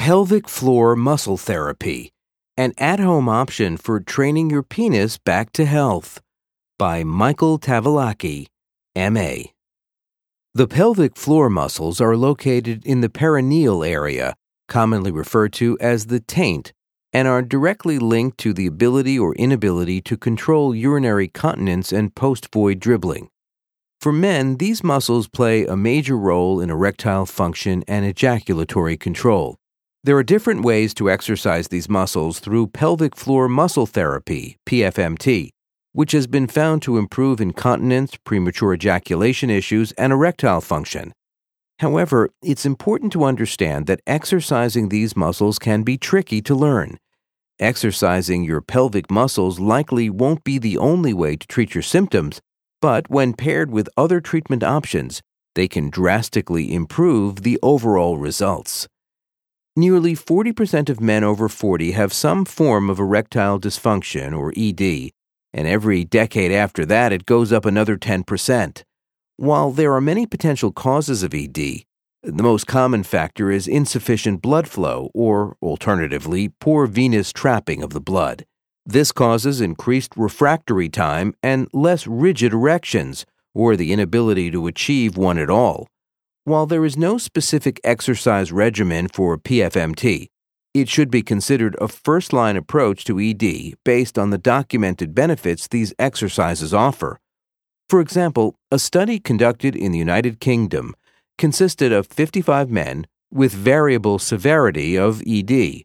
Pelvic Floor Muscle Therapy, an at-home option for training your penis back to health, by Michael Tavolacki, M.A. The pelvic floor muscles are located in the perineal area, commonly referred to as the taint, and are directly linked to the ability or inability to control urinary continence and post-void dribbling. For men, these muscles play a major role in erectile function and ejaculatory control. There are different ways to exercise these muscles through pelvic floor muscle therapy, PFMT, which has been found to improve incontinence, premature ejaculation issues, and erectile function. However, it's important to understand that exercising these muscles can be tricky to learn. Exercising your pelvic muscles likely won't be the only way to treat your symptoms, but when paired with other treatment options, they can drastically improve the overall results. Nearly 40% of men over 40 have some form of erectile dysfunction, or ED, and every decade after that it goes up another 10%. While there are many potential causes of ED, the most common factor is insufficient blood flow, or, alternatively, poor venous trapping of the blood. This causes increased refractory time and less rigid erections, or the inability to achieve one at all. While there is no specific exercise regimen for PFMT, it should be considered a first-line approach to ED based on the documented benefits these exercises offer. For example, a study conducted in the United Kingdom consisted of 55 men with variable severity of ED.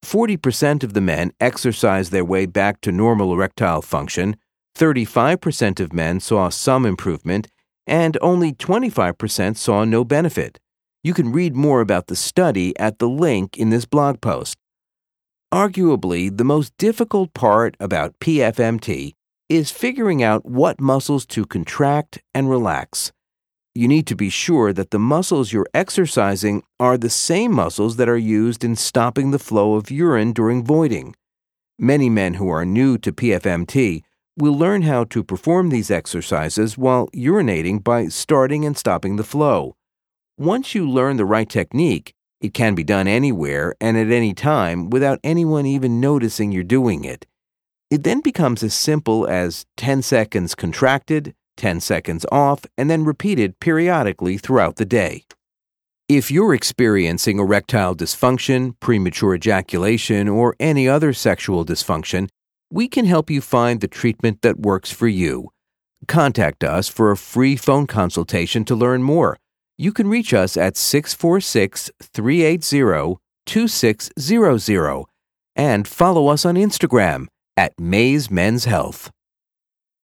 40% of the men exercised their way back to normal erectile function, 35% of men saw some improvement, and only 25% saw no benefit. You can read more about the study at the link in this blog post. Arguably, the most difficult part about PFMT is figuring out what muscles to contract and relax. You need to be sure that the muscles you're exercising are the same muscles that are used in stopping the flow of urine during voiding. Many men who are new to PFMT will learn how to perform these exercises while urinating by starting and stopping the flow. Once you learn the right technique, it can be done anywhere and at any time without anyone even noticing you're doing it. It then becomes as simple as 10 seconds contracted, 10 seconds off, and then repeated periodically throughout the day. If you're experiencing erectile dysfunction, premature ejaculation, or any other sexual dysfunction, we can help you find the treatment that works for you. Contact us for a free phone consultation to learn more. You can reach us at 646-380-2600 and follow us on Instagram at Mays Men's Health.